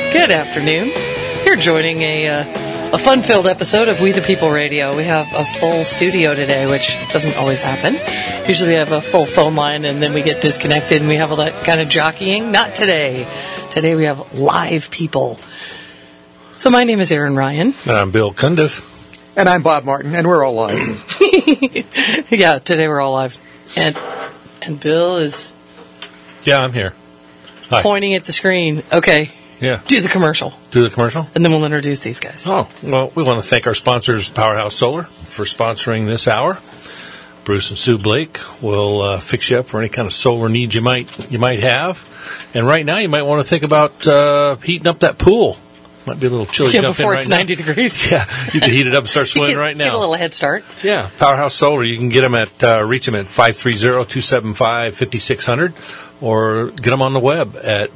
Good afternoon. You're joining a fun-filled episode of We the People Radio. We have a full studio today, which doesn't always happen. Usually we have a full phone line and then we get disconnected and we have all that kind of jockeying. Not today. Today we have live people. So my name is Aaron Ryan. And I'm Bill Cundiff. And I'm Bob Martin, and we're all live. Yeah, today we're all live. And Bill is... Yeah, I'm here. Hi. Pointing at the screen. Okay. Yeah. Do the commercial. Do the commercial? And then we'll introduce these guys. Oh, well, we want to thank our sponsors, Powerhouse Solar, for sponsoring this hour. Bruce and Sue Blake will fix you up for any kind of solar needs you might have. And right now, you might want to think about heating up that pool. Might be a little chilly. Yeah, jump before in it's right 90 now. degrees. Yeah, you can heat it up and start swimming right now. Get a little head start. Yeah, Powerhouse Solar. You can get them at reach them at 530-275-5600, or get them on the web at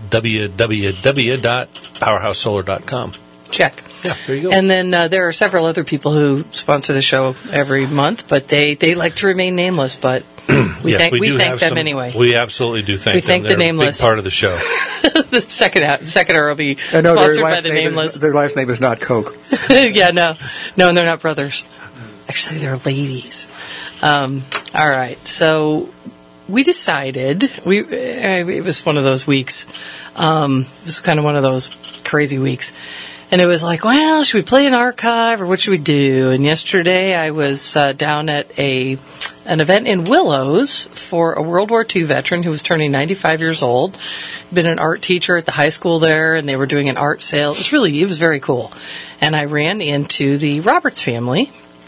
www.powerhousesolar.com. Check. Yeah, there you go. And then there are several other people who sponsor the show every month, but they like to remain nameless. But we thank them anyway. We absolutely do thank them. We thank the nameless. A big part of the show. The second hour will be sponsored by the nameless. Their last name is not Coke. Yeah, no, and they're not brothers. Actually, they're ladies. All right, so we decided it was one of those weeks. It was kind of one of those crazy weeks. And it was like, well, should we play an archive or what should we do? And yesterday I was down at an event in Willows for a World War II veteran who was turning 95 years old. Been an art teacher at the high school there, and they were doing an art sale. It was very cool. And I ran into the Roberts family.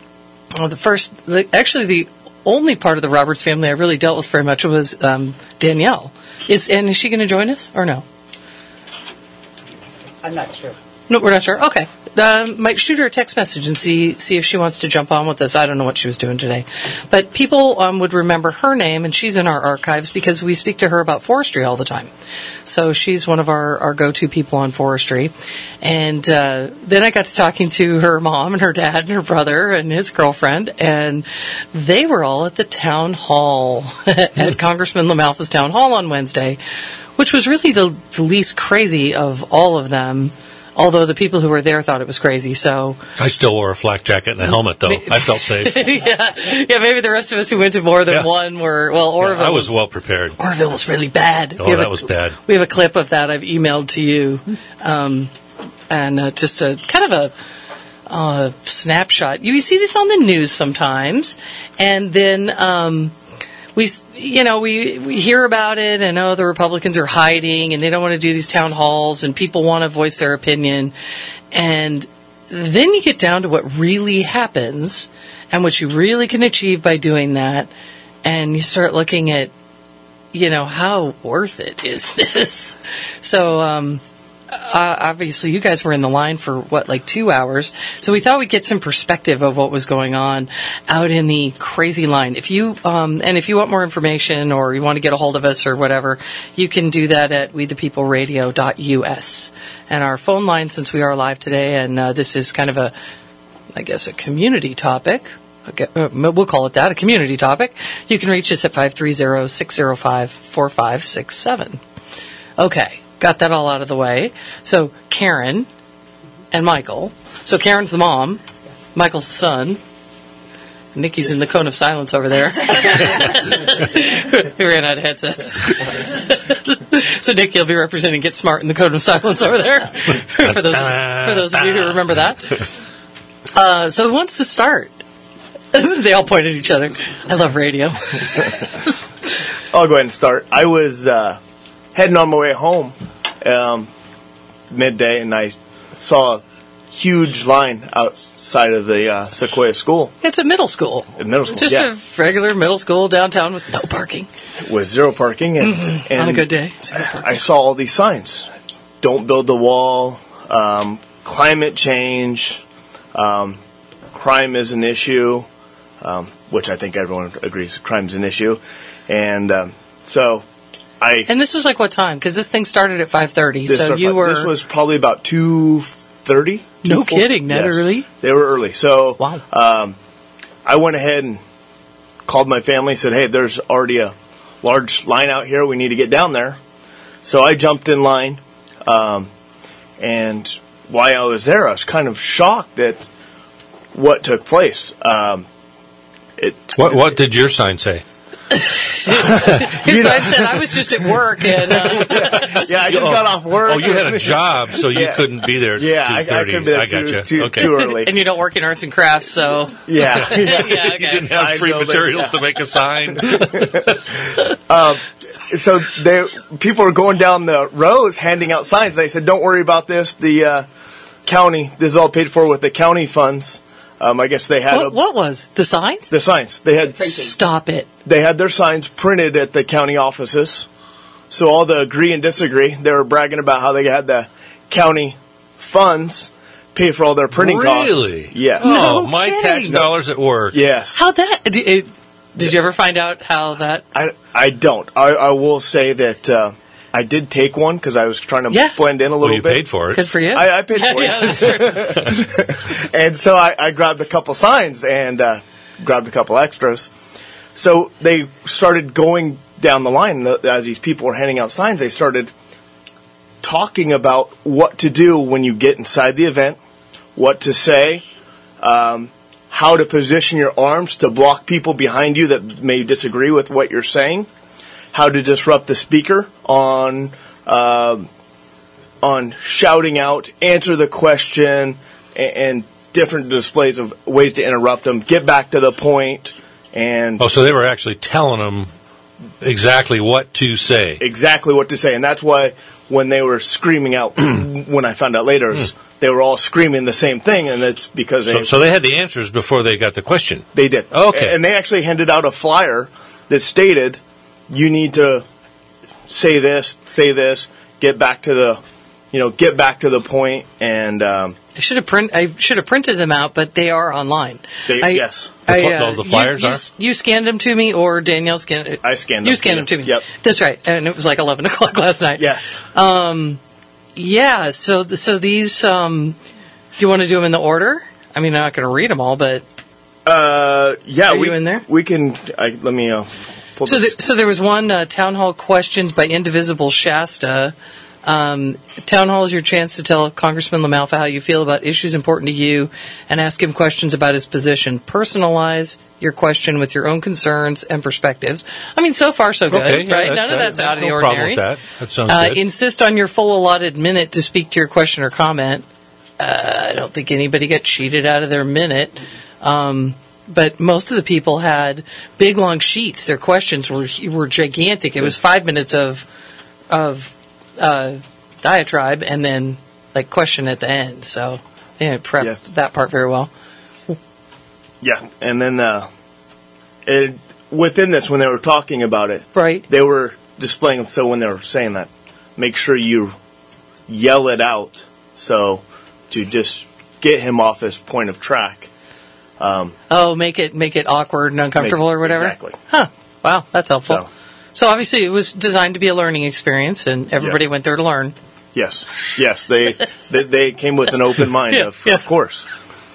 The only part of the Roberts family I really dealt with very much was Danielle. Is she going to join us or no? I'm not sure. No, we're not sure. Okay. Might shoot her a text message and see if she wants to jump on with us. I don't know what she was doing today. But people would remember her name, and she's in our archives because we speak to her about forestry all the time. So she's one of our go-to people on forestry. And then I got to talking to her mom and her dad and her brother and his girlfriend, and they were all at the town hall, at Congressman LaMalfa's town hall on Wednesday, which was really the least crazy of all of them. Although the people who were there thought it was crazy, so... I still wore a flak jacket and a helmet, though. I felt safe. Yeah, maybe the rest of us who went to more than one were... Well, Orville I was well prepared. Orville was really bad. Oh, that was bad. We have a clip of that I've emailed to you. And just a kind of a snapshot. You see this on the news sometimes, and then... We hear about it, and the Republicans are hiding, and they don't want to do these town halls, and people want to voice their opinion. And then you get down to what really happens, and what you really can achieve by doing that, and you start looking at, how worth it is this? So, obviously, you guys were in the line for, 2 hours. So we thought we'd get some perspective of what was going on out in the crazy line. If you want more information or you want to get a hold of us or whatever, you can do that at wethepeopleradio.us. And our phone line, since we are live today, and this is kind of a community topic. We'll call it that, a community topic. You can reach us at 530-605-4567. Okay. Got that all out of the way. So Karen and Michael. So Karen's the mom. Michael's the son. Nikki's in the cone of silence over there. We ran out of headsets. So Nikki will be representing Get Smart in the cone of silence over there. for those of you who remember that. So who wants to start? They all point at each other. I love radio. I'll go ahead and start. I was heading on my way home midday, and I saw a huge line outside of the Sequoia School. It's a middle school. Just a regular middle school downtown with no parking. With zero parking. And on a good day. I saw all these signs. Don't build the wall. Climate change. Crime is an issue. Which I think everyone agrees crime is an issue. And And this was what time? Because this thing started at 5:30, so you were... This was probably about 2:30. No kidding, that early? They were early. So wow. I went ahead and called my family, said, hey, there's already a large line out here. We need to get down there. So I jumped in line, And while I was there, I was kind of shocked at what took place. What did your sign say? His sign said, I was just at work. And yeah, I just got off work. Oh, you had a job, so you couldn't be there at 2:30. I couldn't be there gotcha. too early. And you don't work in arts and crafts, so... Yeah. Yeah, okay. You didn't have free materials to make a sign. So people were going down the rows handing out signs. They said, don't worry about this. The county, this is all paid for with the county funds. I guess they had... What was? The signs? The signs. They had... Stop it. They had their signs printed at the county offices. So all the agree and disagree, they were bragging about how they had the county funds pay for all their printing costs. Really? Yes. Oh, No my kidding. tax dollars at work. Yes. How that... Did you ever find out how that... I don't. I will say that I did take one because I was trying to blend in a little Well, you bit. paid for it. Good for you. I paid for Yeah, it. that's true. And so I grabbed a couple signs and grabbed a couple extras. So they started going down the line. As these people were handing out signs, they started talking about what to do when you get inside the event, what to say, how to position your arms to block people behind you that may disagree with what you're saying, how to disrupt the speaker on shouting out, answer the question, and different displays of ways to interrupt them, get back to the point, and... Oh, so they were actually telling them exactly what to say. Exactly what to say, and that's why when they were screaming out, when I found out later, they were all screaming the same thing, and it's because So they had the answers before they got the question. They did. Okay. And they actually handed out a flyer that stated, you need to say this, get back to the point, and I should have printed them out, but they are online. Yes. The flyers are? You scanned them to me, or Danielle scanned it? I scanned them. You scanned them to me. Yep. That's right. And it was like 11 o'clock last night. Yeah. Yeah. So these, do you want to do them in the order? I mean, I'm not going to read them all, but. Yeah. Are you in there? We can, let me, pull this. So there was one, Town Hall Questions by Indivisible Shasta. Town Hall is your chance to tell Congressman LaMalfa how you feel about issues important to you and ask him questions about his position. Personalize your question with your own concerns and perspectives. I mean, so far so good, Okay, yeah, right? None of that's out of the no ordinary. problem with that. That sounds good. Insist on your full allotted minute to speak to your question or comment. I don't think anybody got cheated out of their minute. But most of the people had big, long sheets. Their questions were gigantic. It was 5 minutes of diatribe and then like question at the end. So they didn't prep that part very well. Yeah, and then within this, when they were talking about it, right, they were displaying. So when they were saying that, make sure you yell it out. So to just get him off his point of track. Make it awkward and uncomfortable or whatever. Exactly. Huh. Wow, that's helpful. So obviously it was designed to be a learning experience, and everybody went there to learn. Yes. They came with an open mind. Of course.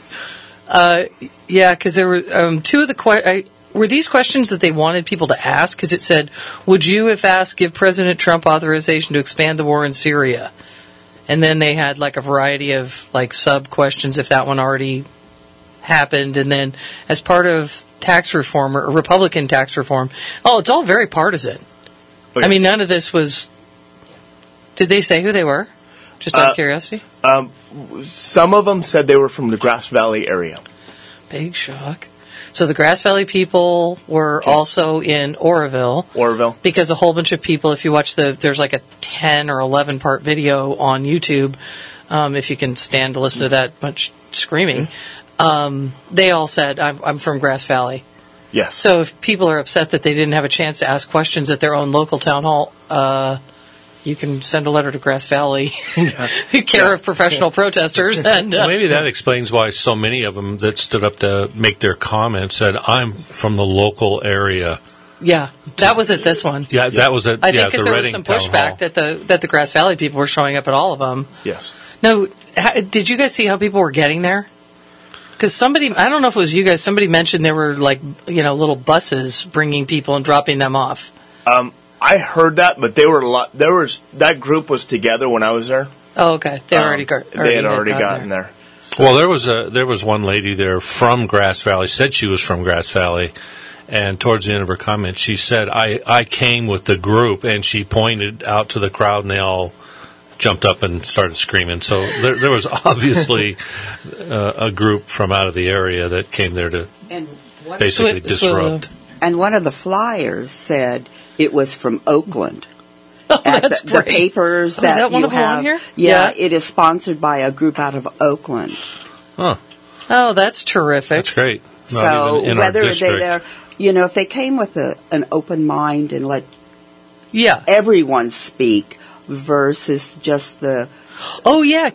Because there were two of the were these questions that they wanted people to ask? Because it said, "Would you, if asked, give President Trump authorization to expand the war in Syria?" And then they had like a variety of like sub questions if that one already happened, and then as part of tax reform or Republican tax reform, it's all very partisan. Oh, yes. I mean, none of this was. Did they say who they were? Just out of curiosity. Some of them said they were from the Grass Valley area. Big shock. So the Grass Valley people were also in Oroville. Because a whole bunch of people, if you watch there's like a 10 or 11 part video on YouTube, if you can stand to listen to that much screaming. They all said, I'm from Grass Valley. Yes. So if people are upset that they didn't have a chance to ask questions at their own local town hall, you can send a letter to Grass Valley, care of professional protesters. And maybe that explains why so many of them that stood up to make their comments said, I'm from the local area. Yeah, that was at this one. Yeah, that was at I think because the there was Reading some pushback that the Grass Valley people were showing up at all of them. Yes. No, did you guys see how people were getting there? Because somebody, I don't know if it was you guys, somebody mentioned there were like, little buses bringing people and dropping them off. I heard that, but they were that group was together when I was there. Oh, okay. They They had already gotten there. Well, there was one lady there from Grass Valley, said she was from Grass Valley, and towards the end of her comment, she said, I came with the group, and she pointed out to the crowd, and they all jumped up and started screaming. So there was obviously a group from out of the area that came there to basically disrupt. And one of the flyers said it was from Oakland. Oh, that's the great. papers Is that one you of them on have. here? Yeah, it is sponsored by a group out of Oakland. Huh. Oh, that's terrific. That's great. Not So even in our whether district. they're, if they came with an open mind and let Yeah. everyone speak versus just the Oh, yeah.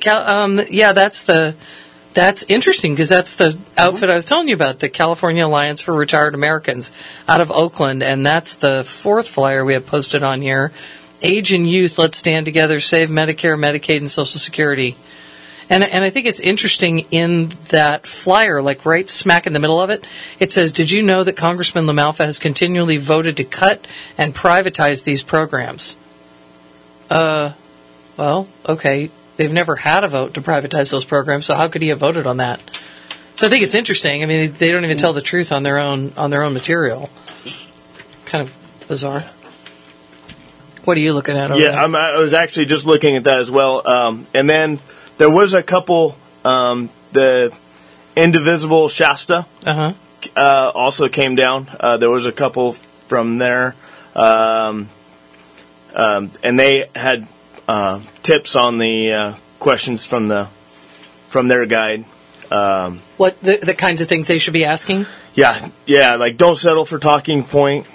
That's interesting because that's the outfit I was telling you about, the California Alliance for Retired Americans out of Oakland. And that's the fourth flyer we have posted on here. Age and youth, let's stand together, save Medicare, Medicaid, and Social Security. And I think it's interesting in that flyer, like right smack in the middle of it, it says, did you know that Congressman LaMalfa has continually voted to cut and privatize these programs? Well, okay. They've never had a vote to privatize those programs, so how could he have voted on that? So I think it's interesting. I mean, they don't even tell the truth on their own material. Kind of bizarre. What are you looking at over there? I was actually just looking at that as well. And then there was a couple, the Indivisible Shasta also came down. There was a couple from there. And they had tips on the questions from their guide. What the kinds of things they should be asking? Yeah, like don't settle for talking point.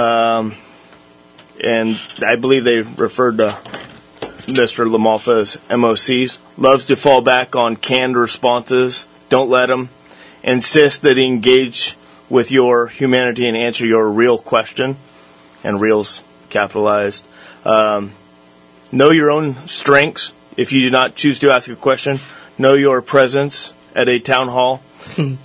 And I believe they referred to Mr. LaMalfa as MOCs. Loves to fall back on canned responses. Don't let him. Insist that he engage with your humanity and answer your real question. And real's capitalized. Know your own strengths. If you do not choose to ask a question, know your presence at a town hall and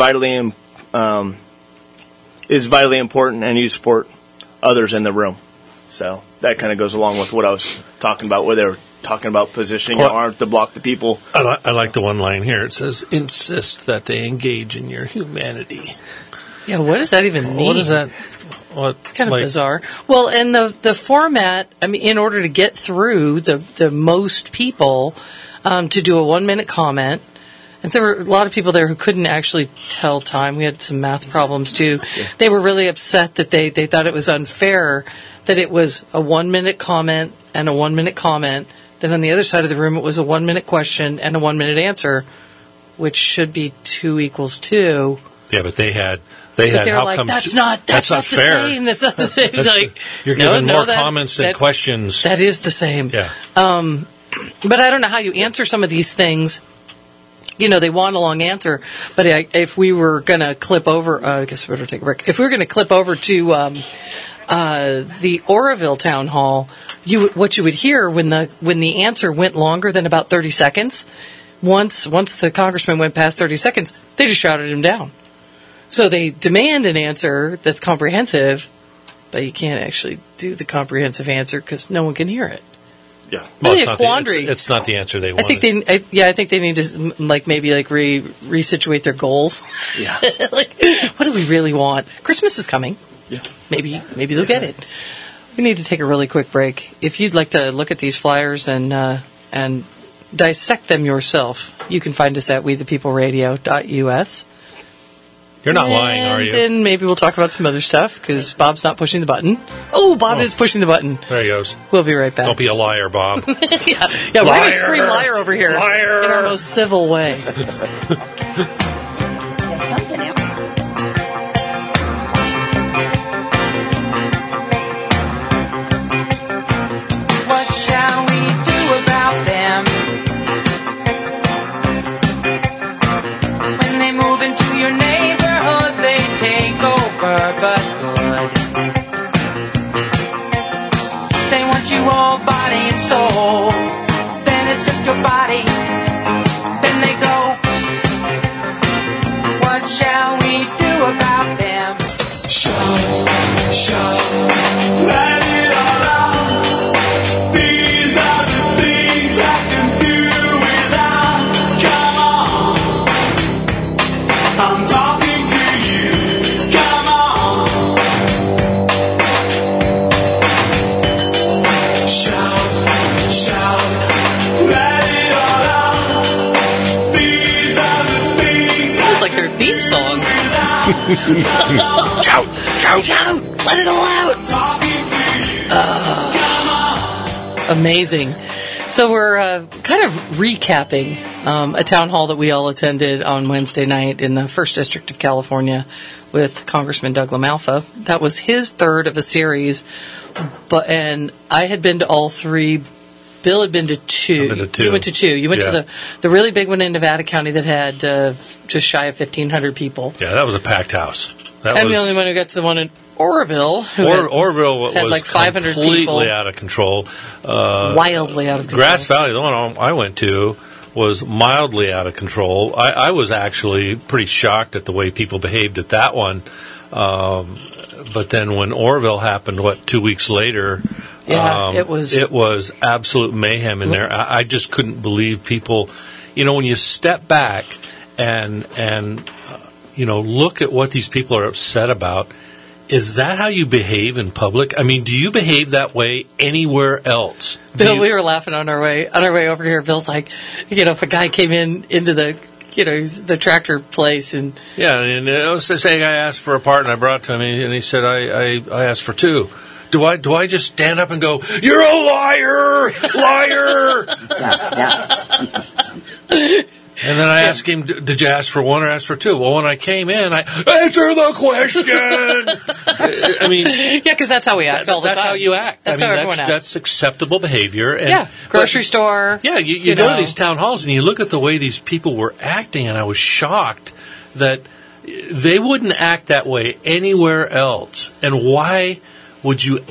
is vitally important, and you support others in the room. So that kind of goes along with what I was talking about, where they were talking about positioning your arm to block the people. I like the one line here. It says, insist that they engage in your humanity. Yeah, what does that even mean? What is that? It's kind of bizarre. Well, and the format, I mean, in order to get through the most people to do a 1-minute comment, and there were a lot of people there who couldn't actually tell time. We had some math problems, too. Yeah. They were really upset that they thought it was unfair that it was a 1-minute comment and a 1-minute comment. Then on the other side of the room, it was a 1-minute question and a 1-minute answer, which should be 2 equals 2. Yeah, but they had. But they're like, that's not fair. The same. That's not the same. It's like, you're giving more comments than questions. That is the same. Yeah. But I don't know how you answer some of these things. They want a long answer. But if we were going to clip over, I guess we better take a break. If we were going to clip over to the Oroville Town Hall, what you would hear when the answer went longer than about 30 seconds, once the congressman went past 30 seconds, they just shouted him down. So they demand an answer that's comprehensive, but you can't actually do the comprehensive answer because no one can hear it. Yeah, really a quandary. It's not the answer they wanted. I think they need to resituate their goals. Yeah, what do we really want? Christmas is coming. Yeah, maybe they'll get it. We need to take a really quick break. If you'd like to look at these flyers and dissect them yourself, you can find us at wethepeopleradio.us. You're not lying, are you? Then maybe we'll talk about some other stuff, because Bob's not pushing the button. Oh, Bob is pushing the button. There he goes. We'll be right back. Don't be a liar, Bob. yeah, we're going to scream liar over here. Liar. In our most civil way. What shall we do about them? When they move into your neighborhood, they take over, but good. They want you all body and soul. Then it's just your body. Then they go. Shout, shout, Shout! Let it all out! Amazing. So we're kind of recapping a town hall that we all attended on Wednesday night in the 1st District of California with Congressman Doug LaMalfa. That was his third of a series, and I had been to all three. Bill had been to two. I've been to two. You went to two. You went Yeah. to the really big one in Nevada County that had just shy of 1,500 people. Yeah, that was a packed house. That I'm was, the only one who got to the one in Oroville. Orville had was like 500 completely people. out of control. Wildly out of control. Grass Valley, the one I went to, was mildly out of control. I was actually pretty shocked at the way people behaved at that one. But then when Orville happened, 2 weeks later, Yeah, it was absolute mayhem in there. I just couldn't believe people. When you step back and look at what these people are upset about, is that how you behave in public? I mean, do you behave that way anywhere else? Bill, we were laughing on our way over here. Bill's like, if a guy came into the the tractor place and say I asked for a part and I brought it to him and he said I asked for two. Do I just stand up and go, "You're a liar, liar"? Yeah. And then I asked him, "Did you ask for one or ask for two?" Well, when I came in, I answer the question. I mean, yeah, because that's how we act all the time. That's how you act. That's how everyone acts. That's acceptable behavior. And, grocery store. Yeah, you go to these town halls and you look at the way these people were acting, and I was shocked that they wouldn't act that way anywhere else. And why would you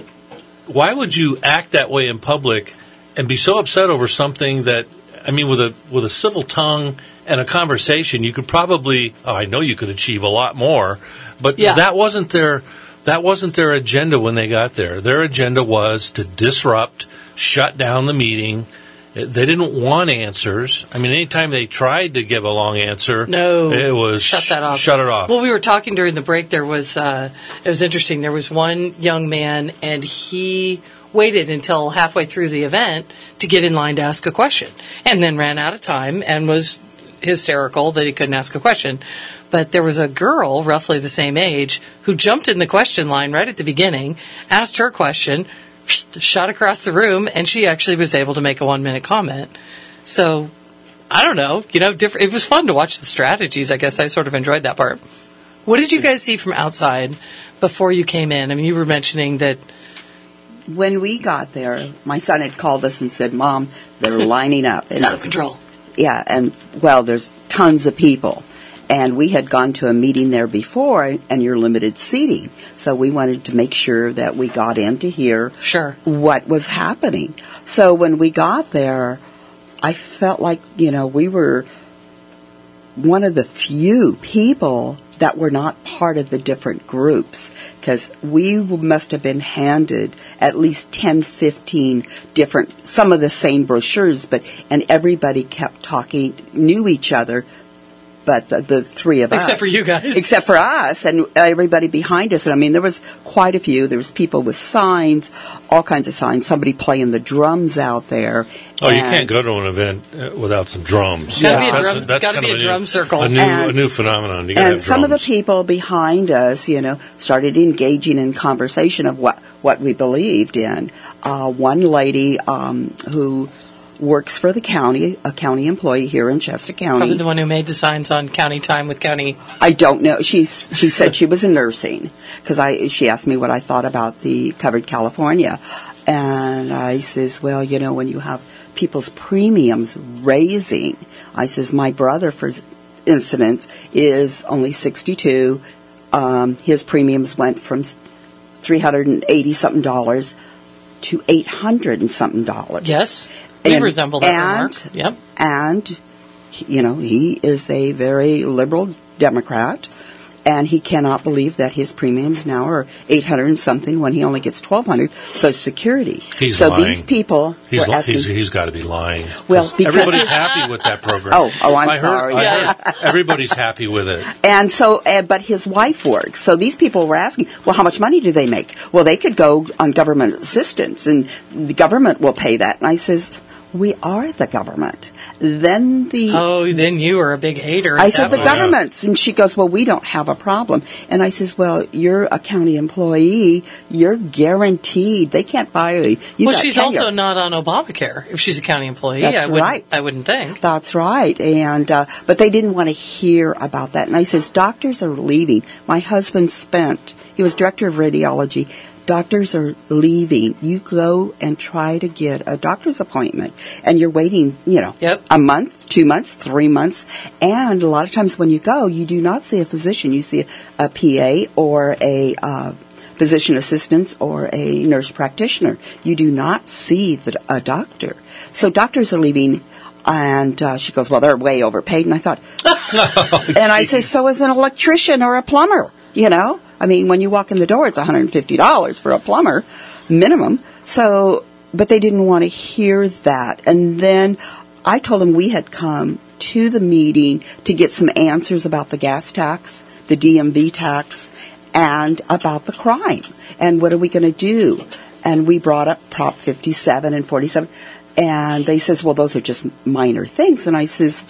act that way in public and be so upset over something that, I mean, with a civil tongue and a conversation, you could probably, I know you could achieve a lot more, but that wasn't their agenda when they got there. Their agenda was to disrupt, shut down the meeting. They didn't want answers. I mean, anytime they tried to give a long answer, it was shut that off. Shut it off. Well, we were talking during the break. There was it was interesting. There was one young man, and he waited until halfway through the event to get in line to ask a question, and then ran out of time and was hysterical that he couldn't ask a question. But there was a girl, roughly the same age, who jumped in the question line right at the beginning, asked her question, shot across the room, and she actually was able to make a 1-minute comment. So, I don't know, different. It was fun to watch the strategies. I guess I sort of enjoyed that part. What did you guys see from outside before you came in? I mean, you were mentioning that When we got there, my son had called us and said, "Mom, they're lining up." it's out of control. Yeah, and, there's tons of people. And we had gone to a meeting there before, and you're limited seating. So we wanted to make sure that we got in to hear what was happening. So when we got there, I felt like, we were one of the few people that were not part of the different groups, because we must have been handed at least 10, 15 different, some of the same brochures, and everybody kept talking, knew each other, but the three of us. Except for you guys. Except for us and everybody behind us. And I mean, there was quite a few. There was people with signs, all kinds of signs, somebody playing the drums out there. Oh, you can't go to an event without some drums. Got to be a drum circle. A new phenomenon. You gotta and have some of the drums. people behind us, started engaging in conversation of what we believed in. One lady who works for the county, a county employee here in Chester County. Probably the one who made the signs on county time with county. I don't know. She said she was in nursing, because she asked me what I thought about the Covered California. And I says, well, when you have people's premiums raising, I says, my brother, for instance, is only 62. His premiums went from $380-something to $800-something. Yes. We resemble that remark. Yep. And, he is a very liberal Democrat, and he cannot believe that his premiums now are $800 and something when he only gets $1,200 Social Security. He's so lying. These people he's were asking, he's got to be lying. Well, because everybody's happy with that program. I'm sorry. I heard everybody's happy with it. And so, but his wife works. So these people were asking, well, how much money do they make? Well, they could go on government assistance, and the government will pay that. And I says, we are the government. then then you were a big hater. I said, the government's. And she goes, well, we don't have a problem. And I says, well, you're a county employee. You're guaranteed. They can't fire you. Well, she's also not on Obamacare if she's a county employee. That's right. I wouldn't think. That's right. And but they didn't want to hear about that. And I says, doctors are leaving. My husband he was director of radiology. Doctors are leaving. You go and try to get a doctor's appointment, and you're waiting, a month, 2 months, 3 months. And a lot of times when you go, you do not see a physician. You see a PA or a physician assistant or a nurse practitioner. You do not see a doctor. So doctors are leaving. And she goes, well, they're way overpaid. And I thought, and I say, so is an electrician or a plumber, I mean, when you walk in the door, it's $150 for a plumber, minimum. So, but they didn't want to hear that. And then I told them we had come to the meeting to get some answers about the gas tax, the DMV tax, and about the crime. And what are we going to do? And we brought up Prop 57 and 47. And they says, well, those are just minor things. And I says,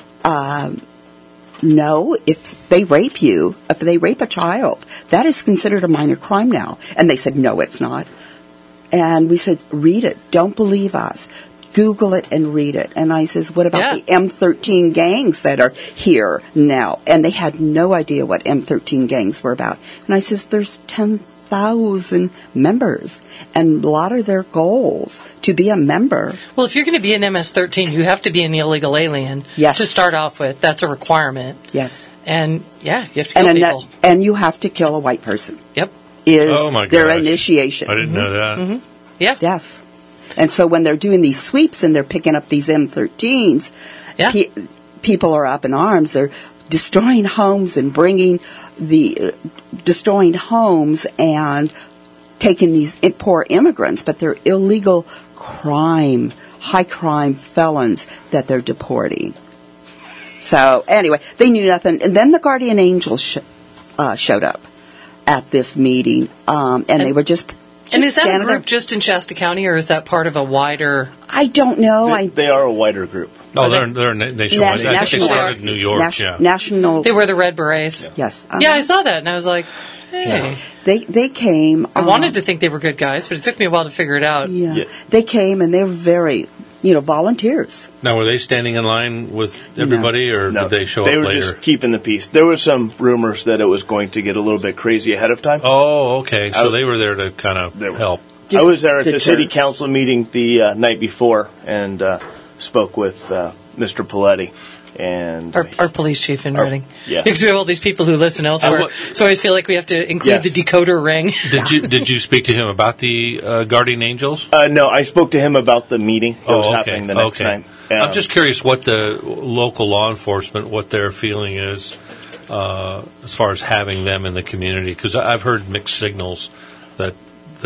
no, if they rape a child, that is considered a minor crime now. And they said, no, it's not. And we said, read it. Don't believe us. Google it and read it. And I says, what about the M13 gangs that are here now? And they had no idea what M13 gangs were about. And I says, there's 10,000 members, and a lot of their goals to be a member. Well, if you're going to be an MS-13, you have to be an illegal alien to start off with. That's a requirement. Yes. And, you have to kill people. And you have to kill a white person. Yep. Is their initiation. I didn't know that. Mm-hmm. Yeah. Yes. And so when they're doing these sweeps and they're picking up these M13s, people are up in arms. They're destroying homes and destroying homes and taking these poor immigrants, but they're illegal high crime felons that they're deporting. So anyway, they knew nothing. And then the guardian angels showed up at this meeting, and they were just and is that a group just in Shasta County, or is that part of a wider? I don't know. They are a wider group. Oh, they're nationwide. I think they started in New York. National. They wear the red berets. Yes. Yeah, I saw that, and I was like, hey. Yeah. They came. I wanted to think they were good guys, but it took me a while to figure it out. Yeah. They came, and they were very, volunteers. Now, were they standing in line with everybody, or did they show up later? They were just keeping the peace. There were some rumors that it was going to get a little bit crazy ahead of time. Oh, okay. So they were there to kind of help. I was there at the city council meeting the night before and spoke with Mr. Paletti. And our police chief in Reading. Yeah. Because we have all these people who listen elsewhere. So I always feel like we have to include the decoder ring. Did you speak to him about the guardian angels? No, I spoke to him about the meeting that was happening the next night. I'm just curious what the local law enforcement, what their feeling is as far as having them in the community. Because I've heard mixed signals that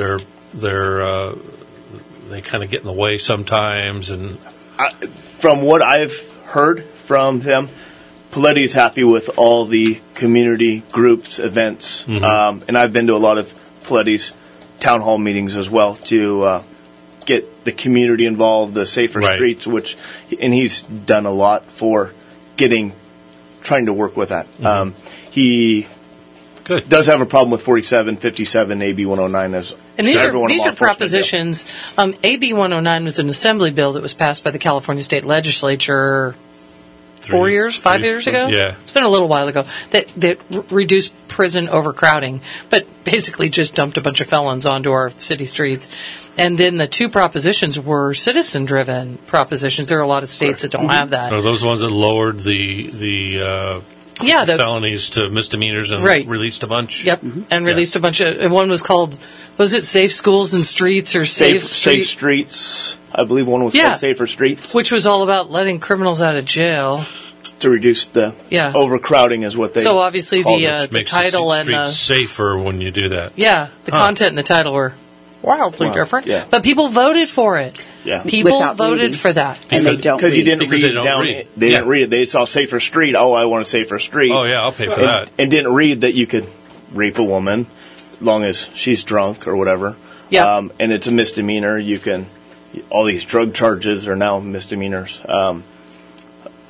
they kind of get in the way sometimes. And from what I've heard from them, Paletti's happy with all the community groups, events, and I've been to a lot of Paletti's town hall meetings as well to get the community involved, the safer streets, and he's done a lot for trying to work with that. He does have a problem with 47, 57, AB 109 as and these are propositions. AB 109 was an assembly bill that was passed by the California State Legislature 5 years ago? Yeah. It's been a little while ago. That reduced prison overcrowding, but basically just dumped a bunch of felons onto our city streets. And then the two propositions were citizen-driven propositions. There are a lot of states that don't have that. Are those ones that lowered the felonies to misdemeanors and released a bunch? Yep, and released a bunch of... And one was called, was it Safe Schools and Streets or Safe Streets? I believe one was called Safer Streets. Which was all about letting criminals out of jail. To reduce the overcrowding is what they So obviously the title and the safer when you do that. Yeah, the content and the title were wildly different. Yeah. But people voted for it. Yeah. People voted for that. And they don't because you didn't because read they don't down. read. They didn't read it. They saw Safer Street. Oh, I want a Safer Street. Oh yeah, I'll pay for that. And didn't read that you could rape a woman as long as she's drunk or whatever. Yeah. And it's a misdemeanor. You can. All these drug charges are now misdemeanors.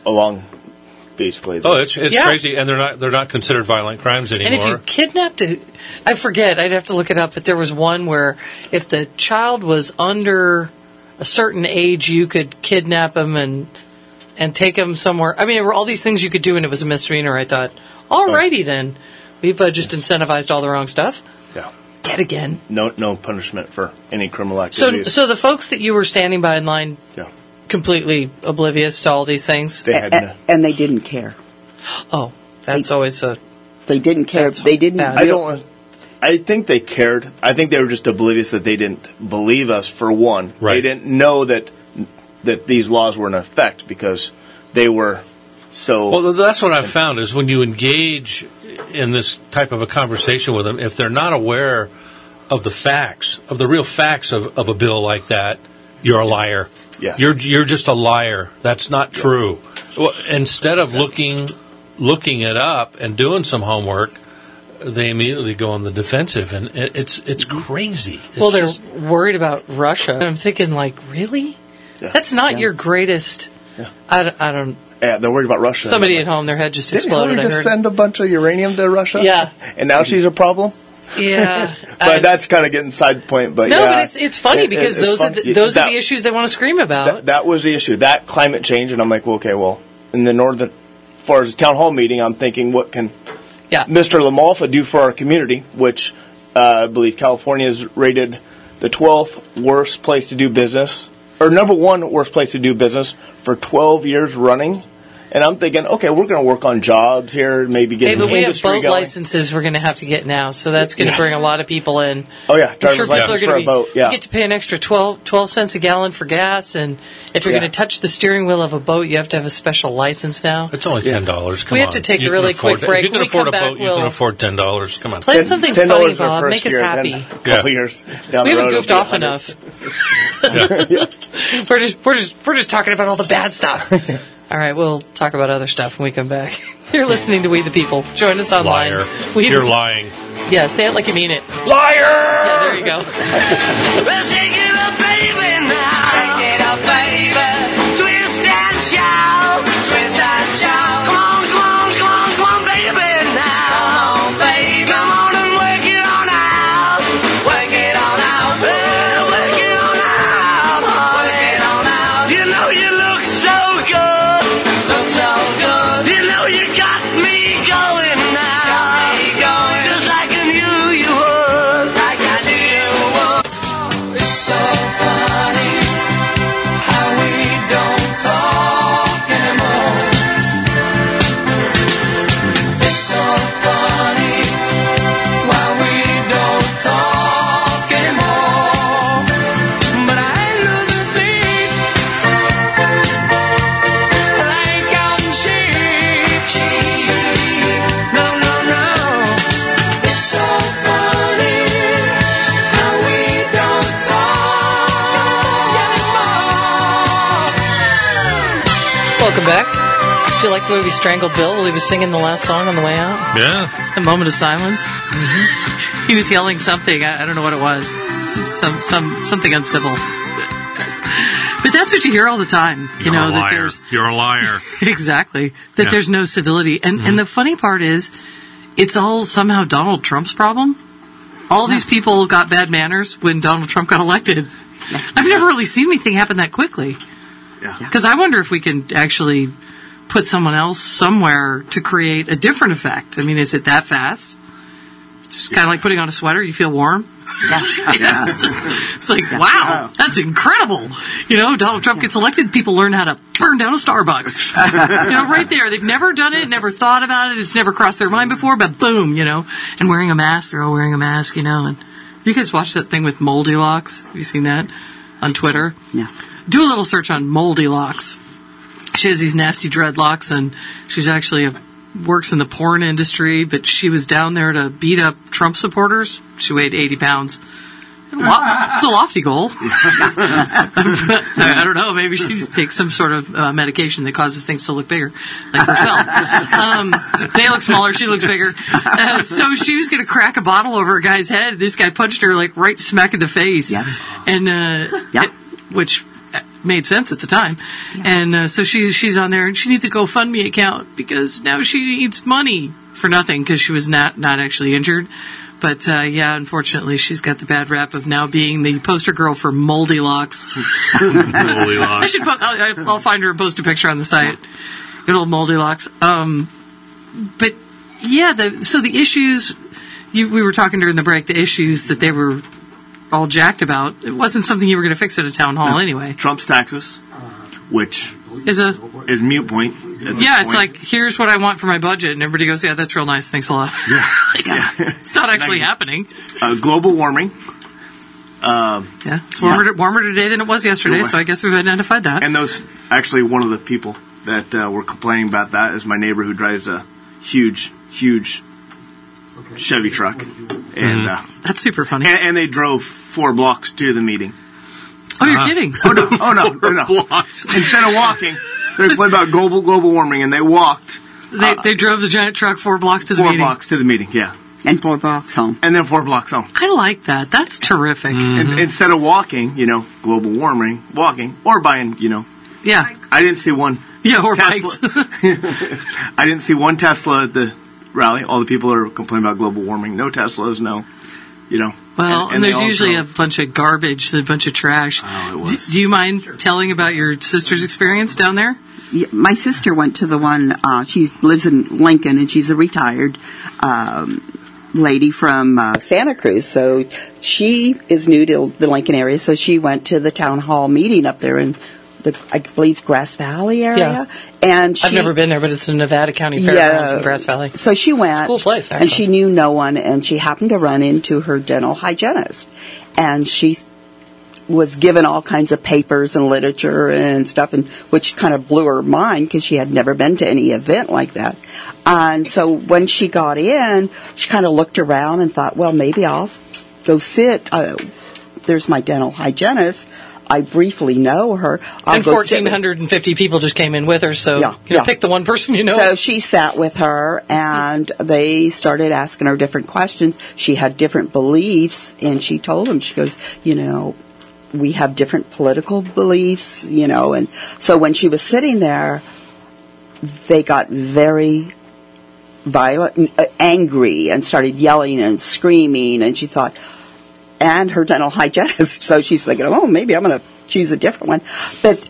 along basically. Oh, it's crazy, and they're not considered violent crimes anymore. And if you kidnapped I forget, I'd have to look it up, but there was one where if the child was under a certain age, you could kidnap them and take them somewhere. I mean, there were all these things you could do, and it was a misdemeanor. I thought, alrighty then. We've just incentivized all the wrong stuff. Yeah. Dead again. No punishment for any criminal activities. So the folks that you were standing by in line, completely oblivious to all these things? They had and they didn't care. Oh, that's always a... They didn't care. They didn't... I think they cared. I think they were just oblivious that they didn't believe us, for one. Right. They didn't know that these laws were in effect because they were so... Well, that's what I've found is when you engage in this type of a conversation with them, if they're not aware of the facts, of the real facts of a bill like that, you're a liar. Yes. You're just a liar. That's not true. Well, instead of looking it up and doing some homework, they immediately go on the defensive, and it's crazy. They're worried about Russia. And I'm thinking, like, really? Yeah. That's not your greatest... Yeah. I don't... Yeah, they're worried about Russia. Somebody at home, their head just exploded. Didn't Hillary just send a bunch of uranium to Russia? Yeah. And now she's a problem? Yeah. But that's kind of getting side point. But but it's funny because those are the issues they want to scream about. That was the issue. That climate change, and I'm like, in the northern... As far as the town hall meeting, I'm thinking, what can... Mr. LaMalfa do for our community, which I believe California is rated the 12th worst place to do business, or number one worst place to do business for 12 years running. And I'm thinking, okay, we're going to work on jobs here, maybe get but we have industry boat going. Licenses we're going to have to get now, so that's going to bring a lot of people in. Oh, yeah. I'm sure people are going to you get to pay an extra 12 cents a gallon for gas, and if you're going to touch the steering wheel of a boat, you have to have a special license now. It's only $10. Come on. We have to take a really quick break. If you can afford a boat, you can afford $10. Come on. Play something funny, Bob. Make us happy. A couple years down we the haven't road, goofed off enough. We're just talking about all the bad stuff. All right, we'll talk about other stuff when we come back. You're listening to We the People. Join us online. Liar. You're lying. Yeah, say it like you mean it. Liar! Yeah, there you go. Well, shake it up, baby, now. Shake it up, baby. Twist and shout. Twist and shout. Come on, baby, now. Come on, baby. Come on and work it on out. Work it on out. Well, work it on out. Work it on out. You know you look so good. Look so good. You know you got me going now. Got me going. Just like I knew you would. Like I knew you would. It's so funny how we don't talk anymore. It's so funny why we don't talk anymore. But I ain't losing sleep. I ain't counting sheep. No. It's so funny how we don't talk anymore. Welcome back. Did you like the way we strangled Bill while he was singing the last song on the way out? Yeah. A moment of silence. He was yelling something. I don't know what it was. Something uncivil. But that's what you hear all the time. You're a liar. There's You're a liar. exactly that there's no civility. And the funny part is, it's all somehow Donald Trump's problem. All these people got bad manners when Donald Trump got elected. I've never really seen anything happen that quickly. Because I wonder if we can actually put someone else somewhere to create a different effect. I mean, is it that fast? It's just kind of like putting on a sweater. You feel warm. It's like, wow, that's incredible. Donald Trump gets elected, people learn how to burn down a Starbucks. Right there. They've never done it, never thought about it. It's never crossed their mind before, but boom, and wearing a mask. They're all wearing a mask, and you guys watch that thing with Moldy Locks? Have you seen that on Twitter? Yeah. Do a little search on Moldy Locks. She has these nasty dreadlocks, and she's actually works in the porn industry, but she was down there to beat up Trump supporters. She weighed 80 pounds. It's a lofty goal. I don't know. Maybe she takes some sort of medication that causes things to look bigger, like herself. They look smaller. She looks bigger. So she was going to crack a bottle over a guy's head. This guy punched her right smack in the face. Yes. And which made sense at the time. And so she's on there, and she needs a GoFundMe account because now she needs money for nothing because she was not actually injured. But, unfortunately, she's got the bad rap of now being the poster girl for Moldy Locks. Moldy Locks. I should I'll find her and post a picture on the site. Good old Moldy Locks. But, so the issues, we were talking during the break, the issues that they were all jacked about, it wasn't something you were going to fix at a town hall anyway. Trump's taxes, which is mute point. It's like, here's what I want for my budget, and everybody goes, yeah, that's real nice, thanks a lot. Yeah. It's not actually happening. Global warming. It's warmer today than it was yesterday, so I guess we've identified that. And actually, one of the people that were complaining about that is my neighbor who drives a huge Chevy truck. And that's super funny. And they drove 4 blocks to the meeting. Oh, you're kidding? Oh, no. Instead of walking, they're complaining about global warming, and they walked. They drove the giant truck 4 blocks to the meeting. 4 blocks to the meeting, yeah. And 4 blocks home. And then 4 blocks home. I like that. That's terrific. And instead of walking, global warming, walking, or buying, Yeah. I didn't see one. Yeah, or Tesla. bikes. I didn't see one Tesla at the rally. All the people are complaining about global warming. No Teslas, no, Well, and there's usually a bunch of garbage, a bunch of trash. Oh, it was. Do you mind telling about your sister's experience down there? Yeah, my sister went to the one, she lives in Lincoln, and she's a retired lady from Santa Cruz. So she is new to the Lincoln area, so she went to the town hall meeting up there in I believe, Grass Valley area. Yeah. And I've never been there, but it's in Nevada County Fairgrounds in Grass Valley. So she went. It's a cool place, actually. And she knew no one, and she happened to run into her dental hygienist. And she was given all kinds of papers and literature and stuff, and which kind of blew her mind because she had never been to any event like that. And so when she got in, she kind of looked around and thought, well, maybe I'll go sit. There's my dental hygienist. I briefly know her. And 1,450 people just came in with her, so pick the one person you know. So she sat with her, and they started asking her different questions. She had different beliefs, and she told them, she goes, we have different political beliefs, and so when she was sitting there, they got very violent, angry, and started yelling and screaming, and she thought, and her dental hygienist, so she's thinking, oh, maybe I'm going to choose a different one. But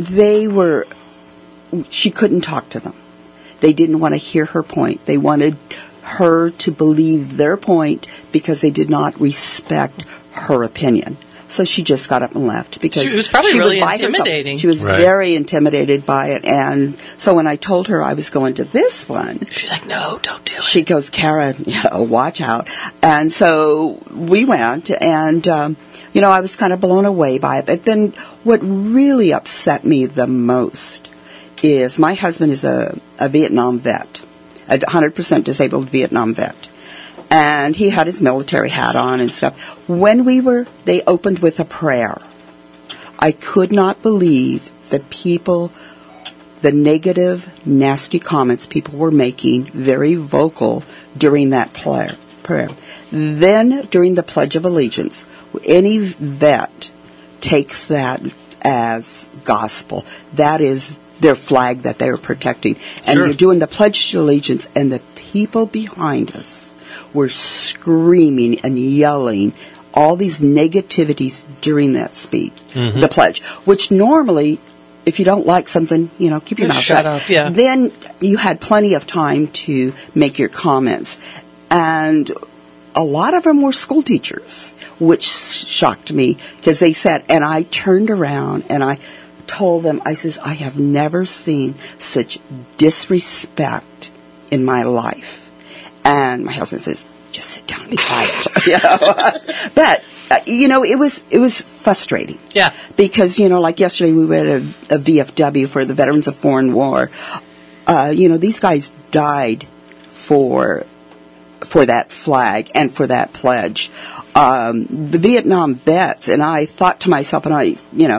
she couldn't talk to them. They didn't want to hear her point. They wanted her to believe their point because they did not respect her opinion. So she just got up and left because she was probably really by intimidating. herself. She was very intimidated by it, and so when I told her I was going to this one, she's like, "No, don't do it." She goes, "Kara, watch out." And so we went, and I was kind of blown away by it. But then, what really upset me the most is my husband is a Vietnam vet, a 100% disabled Vietnam vet. And he had his military hat on and stuff. When they opened with a prayer. I could not believe the negative, nasty comments people were making, very vocal during that prayer. Then, during the Pledge of Allegiance, any vet takes that as gospel. That is their flag that they are protecting. And you're doing the Pledge of Allegiance, and the people behind us were screaming and yelling all these negativities during that speech, the pledge, which normally, if you don't like something, keep your mouth shut. Up, yeah. Then you had plenty of time to make your comments. And a lot of them were school teachers, which shocked me because they said, and I turned around and I told them, I says, I have never seen such disrespect in my life. And my husband says, just sit down and be quiet. But, it was frustrating. Yeah. Because, like yesterday we were at a VFW for the Veterans of Foreign War. These guys died for that flag and for that pledge. The Vietnam vets, and I thought to myself, and I,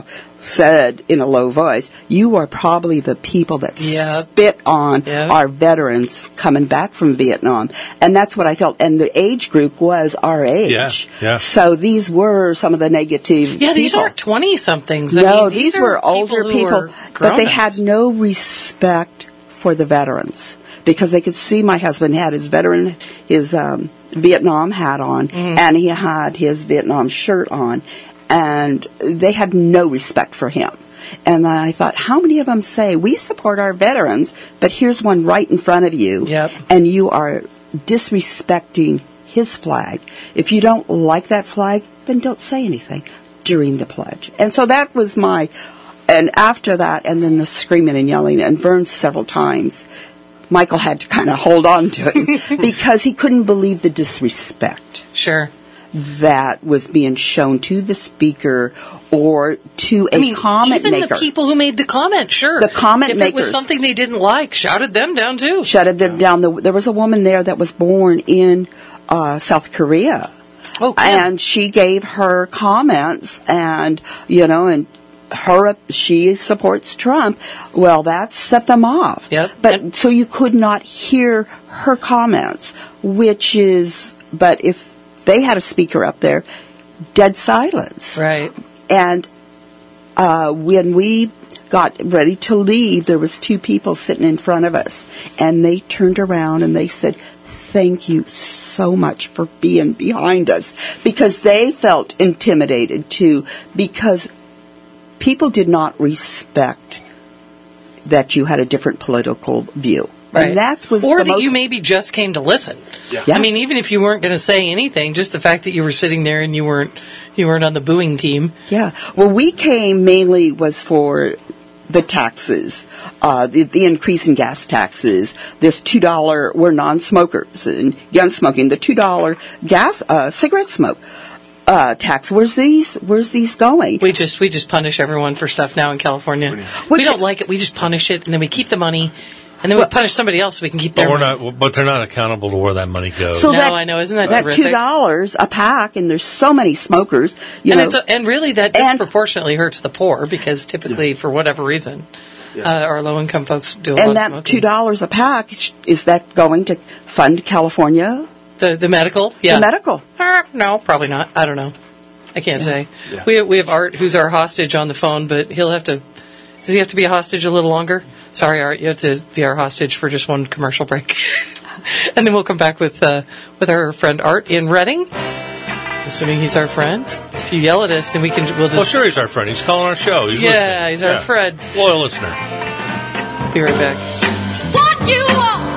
said in a low voice, "You are probably the people that spit on our veterans coming back from Vietnam." And that's what I felt. And the age group was our age. Yeah. So these were some of the negative Yeah, these people. aren't 20-somethings. No, these were older people, but they had no respect for the veterans because they could see my husband had his Vietnam hat on, and he had his Vietnam shirt on, and they had no respect for him. And then I thought, how many of them say, we support our veterans, but here's one right in front of you, and you are disrespecting his flag. If you don't like that flag, then don't say anything during the pledge. And so that was and after that, and then the screaming and yelling, and Vern several times, Michael had to kind of hold on to it because he couldn't believe the disrespect. Sure. That was being shown to the speaker or to a comment even maker. Even the people who made the comment, sure. The comment makers. If it was something they didn't like, shouted them down too. Shouted them down. There was a woman there that was born in South Korea. Oh, cool. And she gave her comments and, she supports Trump. Well, that set them off. Yep. But so you could not hear her comments, but if they had a speaker up there, dead silence. Right. And when we got ready to leave, there was two people sitting in front of us, and they turned around and they said, "Thank you so much for being behind us," because they felt intimidated too, because people did not respect that you had a different political view. Right. And or that you maybe just came to listen. Yeah. Yes. I mean, even if you weren't going to say anything, just the fact that you were sitting there and you weren't on the booing team. Yeah. Well, we came mainly was for the taxes, the increase in gas taxes, this $2, we're non-smokers, and gun smoking, the $2 gas, cigarette smoke. Tax. Where's these going? We just punish everyone for stuff now in California. We don't like it. We just punish it, and then we keep the money, and then we punish somebody else so we can keep their money. But they're not accountable to where that money goes. So I know. Isn't that terrific? $2 a pack, and there's so many smokers. And really that disproportionately hurts the poor because typically, for whatever reason, our low-income folks do a lot of smoking. And that $2 a pack, is that going to fund California? The medical? Yeah. The medical? No, probably not. I don't know. I can't say. Yeah. We have Art, who's our hostage, on the phone, but does he have to be a hostage a little longer? Sorry, Art, you have to be our hostage for just one commercial break. And then we'll come back with our friend Art in Reading, assuming he's our friend. If you yell at us, then we'll just... Well, sure he's our friend. He's calling our show. He's listening. He's our friend. Loyal listener. Be right back. What you want?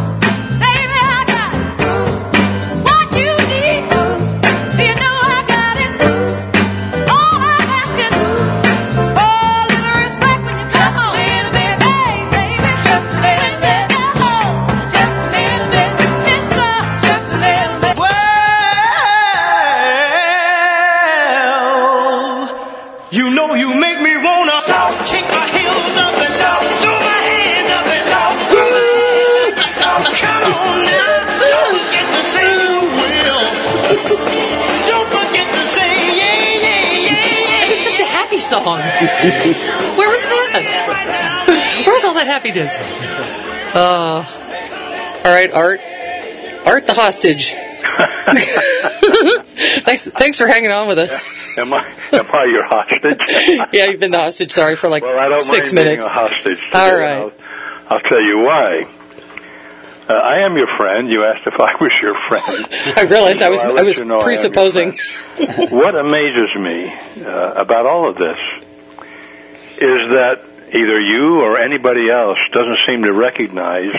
Song. Where was that? Where's all that happiness? All right, Art the hostage. Thanks for hanging on with us. Am I your hostage? Yeah, you've been the hostage. Sorry for I don't 6 mind minutes. Being a hostage today. All right. I'll tell you why. I am your friend. You asked if I was your friend. I realized I was presupposing. What amazes me about all of this is that either you or anybody else doesn't seem to recognize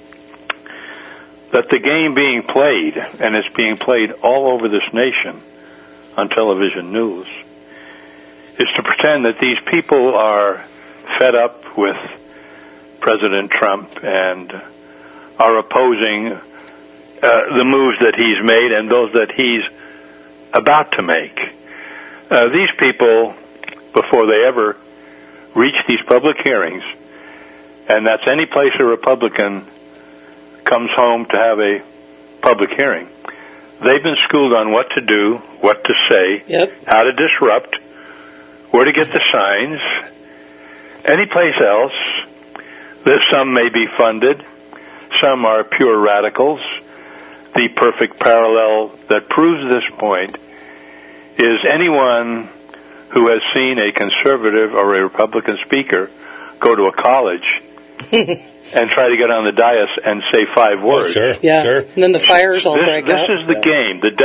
that the game being played, and it's being played all over this nation on television news, is to pretend that these people are fed up with President Trump and are opposing the moves that he's made and those that he's about to make. These people, before they ever reach these public hearings, and that's any place a Republican comes home to have a public hearing, they've been schooled on what to do, what to say, how to disrupt, where to get the signs. Anyplace else, some may be funded. Some are pure radicals. The perfect parallel that proves this point is anyone who has seen a conservative or a Republican speaker go to a college and try to get on the dais and say 5 words. Sure, Yeah. sure. And then the fires all break out. This is the game. The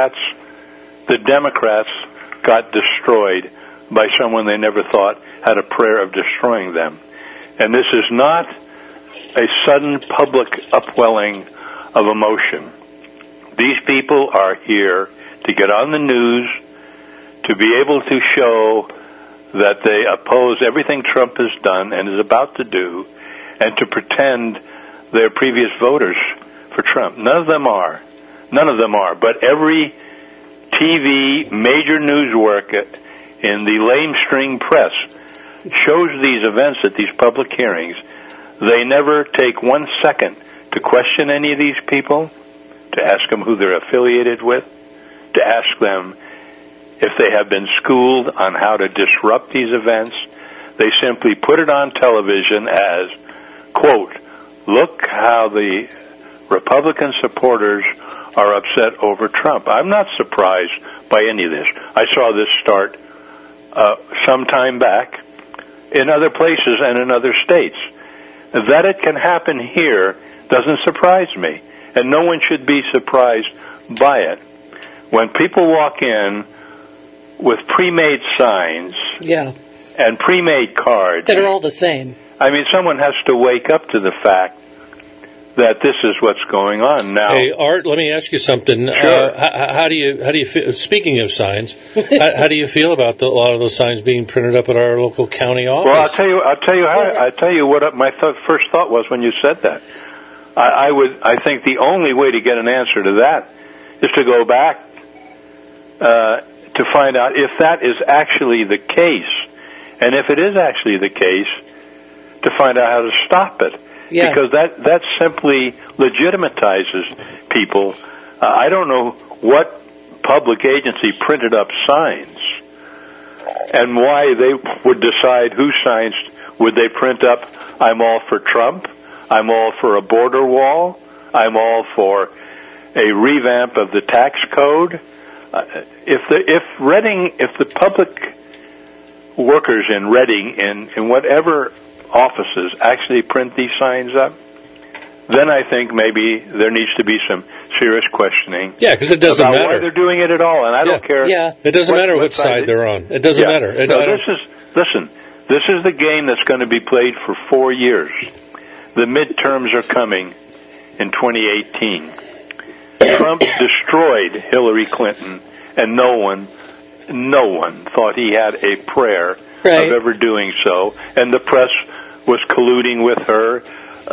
Democrats got destroyed by someone they never thought had a prayer of destroying them. And this is not a sudden public upwelling of emotion. These people are here to get on the news, to be able to show that they oppose everything Trump has done and is about to do, and to pretend they're previous voters for Trump. None of them are. But every TV, major news work in the lamestring press shows these events at these public hearings. They never take 1 second to question any of these people, to ask them who they're affiliated with, to ask them if they have been schooled on how to disrupt these events. They simply put it on television as, quote, look how the Republican supporters are upset over Trump. I'm not surprised by any of this. I saw this start some time back in other places and in other states. That it can happen here doesn't surprise me, and no one should be surprised by it. When people walk in with pre-made signs and pre-made cards that are all the same, I mean, someone has to wake up to the fact that this is what's going on now. Hey, Art, let me ask you something. Sure. How do you feel? Speaking of signs, how do you feel about a lot of those signs being printed up at our local county office? Well, I'll tell you what my first thought was when you said that. I think the only way to get an answer to that is to go back to find out if that is actually the case, and if it is actually the case, to find out how to stop it. Yeah. Because that simply legitimatizes people. I don't know what public agency printed up signs and why they would decide whose signs would they print up. I'm all for Trump. I'm all for a border wall. I'm all for a revamp of the tax code. If the public workers in Reading in whatever offices actually print these signs up, then I think maybe there needs to be some serious questioning. Yeah, because it doesn't about matter why they're doing it at all, and I don't care. Yeah, it doesn't matter what side they're on. It doesn't matter. This is the game that's going to be played for 4 years. The midterms are coming in 2018. Trump destroyed Hillary Clinton, and no one thought he had a prayer of ever doing so, and the press was colluding with her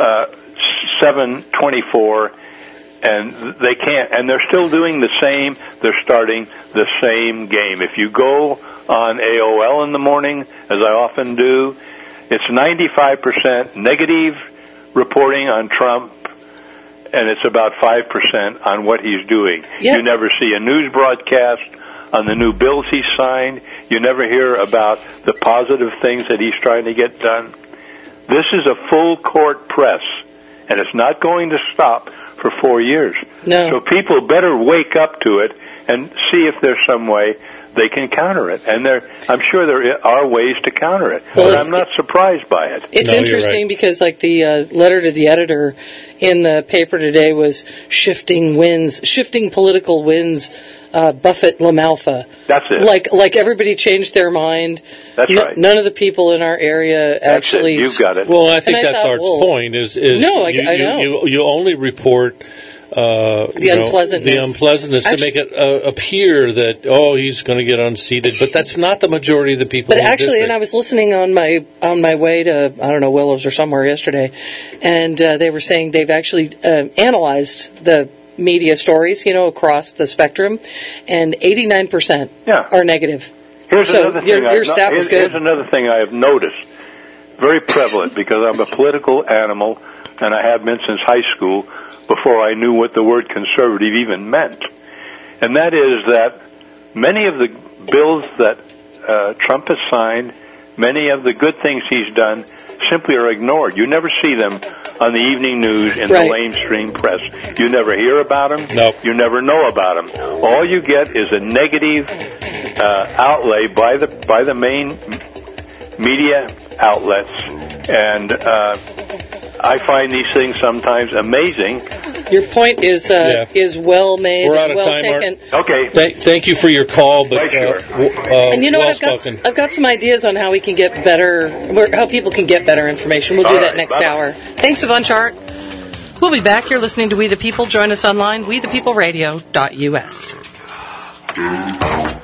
7/24, and they can't, and they're still doing the same. They're starting the same game. If you go on AOL in the morning, as I often do, it's 95% negative reporting on Trump, and it's about 5% on what he's doing. Yeah. You never see a news broadcast on the new bills he signed. You never hear about the positive things that he's trying to get done. This is a full court press, and it's not going to stop for 4 years. No. So people better wake up to it and see if there's some way they can counter it. And I'm sure there are ways to counter it. Well, but I'm not surprised by it. It's interesting because, like, the letter to the editor in the paper today was shifting political winds, Buffett LaMalfa. That's it. Like everybody changed their mind. That's right. None of the people in our area actually. You've got it. Well, I think that's Art's point. No, I know. You only report the unpleasantness to make it appear that he's going to get unseated, but that's not the majority of the people. But actually, and I was listening on my way to Willows or somewhere yesterday, and they were saying they've actually analyzed the media stories, across the spectrum, and 89% are negative. Here's another thing. Your stat was good. Here's another thing I have noticed, very prevalent, because I'm a political animal, and I have been since high school, before I knew what the word conservative even meant. And that is that many of the bills that Trump has signed, many of the good things he's done simply are ignored. You never see them on the evening news in the mainstream press. You never hear about them. Nope. You never know about them. All you get is a negative outlay by the main media outlets, and I find these things sometimes amazing. Your point is well made. We're out of well time, taken. Mark. Okay. Thank you for your call, but And you know what? I've got some ideas on how we can get better, how people can get better information. We'll do that next hour. Thanks a bunch, Art. We'll be back. You're listening to We the People. Join us online, wethepeopleradio.us.